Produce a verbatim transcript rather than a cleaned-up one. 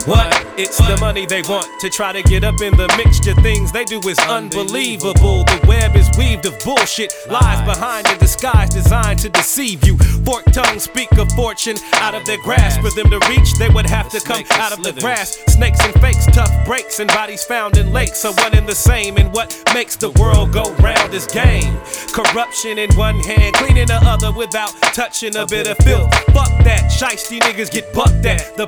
What? It's the money they want to try to get up in the mixture. Things they do is unbelievable. The web is weaved of bullshit, lies behind a disguise designed to deceive you. Forked tongues speak of fortune out of their grasp. For them to reach, they would have to come out of the grass. Snakes and fakes, tough breaks, and bodies found in lakes are one and the same. And what makes the world go round is game. Corruption in one hand, cleaning the other without touching a bit of filth. Fuck that, shiesty niggas get bucked at. The